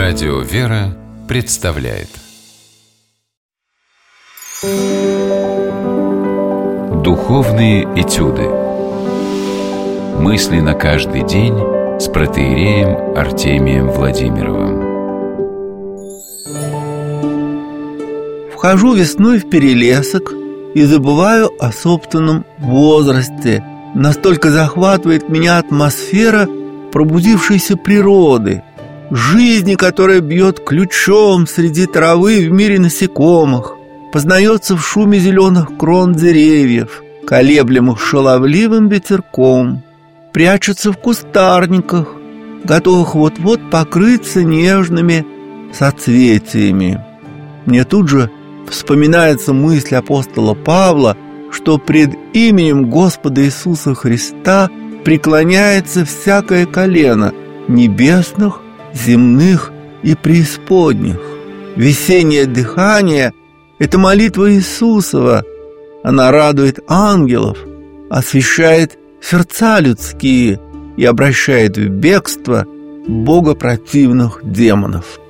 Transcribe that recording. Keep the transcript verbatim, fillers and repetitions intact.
Радио «Вера» представляет Духовные этюды. Мысли на каждый день с протоиереем Артемием Владимировым. Вхожу весной в перелесок и забываю о собственном возрасте. Настолько захватывает меня атмосфера пробудившейся природы, жизни, которая бьет ключом среди травы в мире насекомых, познается в шуме зеленых крон деревьев, колеблемых шаловливым ветерком, прячется в кустарниках, готовых вот-вот покрыться нежными соцветиями. Мне тут же вспоминается мысль апостола Павла, что пред именем Господа Иисуса Христа преклоняется всякое колено небесных, земных и преисподних. Весеннее дыхание – это молитва Иисусова. Она радует ангелов, освещает сердца людские и обращает в бегство богопротивных демонов.